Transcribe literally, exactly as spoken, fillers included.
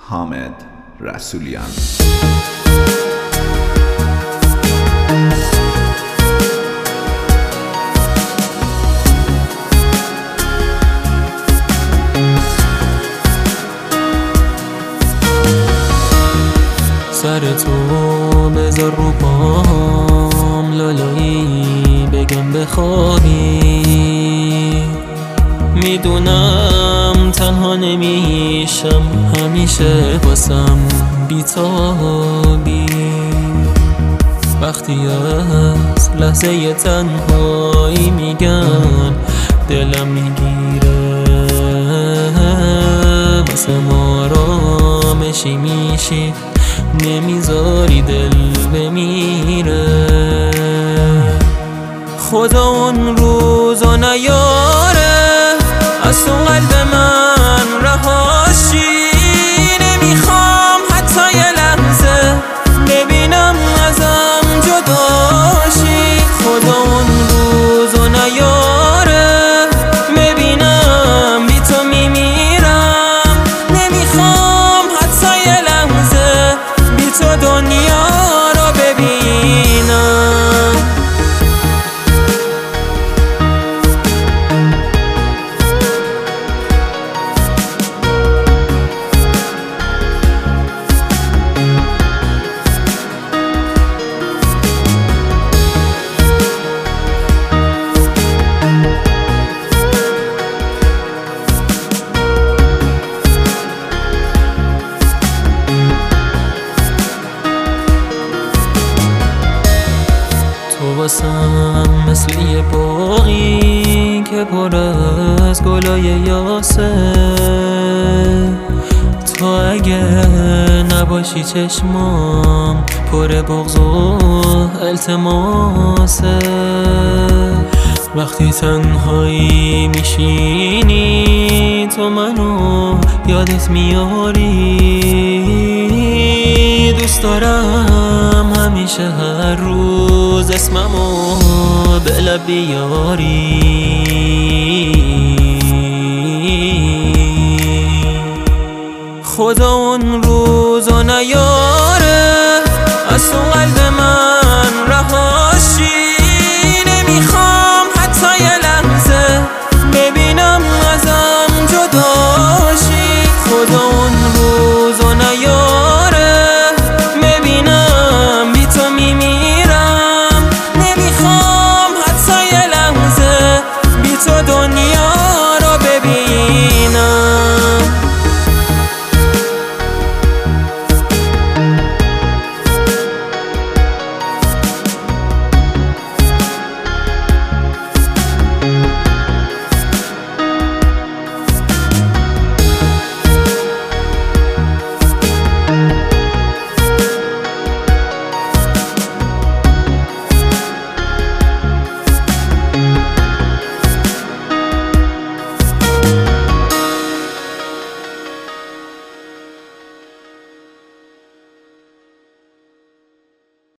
حامد رسولیان. سر تو بذار رو پام، لالایی بگم بخوابی. میدونم تنها نمیشم، همیشه باسم بیتابی. وقتی از لحظه تنهایی میگن دلم میگیره، واسم آرامشی میشی، نمیذاری دل بمیره. خدا اون روزا نیاره از تو قلب من رهاشی. نمیخوام حتی یه لحظه ببینم ازم جداشی. خدا اون روزا نیاره ببینم بی تو میمیرم. نمیخوام حتی یه لحظه بی تو دنیا رو ببینم. تو واسم مثل یه باغی که پر از گلای یاسه. تو اگه نباشی چشمام پر بغض و التماسه. وقتی تنهایی میشینی تو منو یادت میاری. دوست دارم همیشه هر روز اسممو به لب بیاری. خدا اون روزا نیاری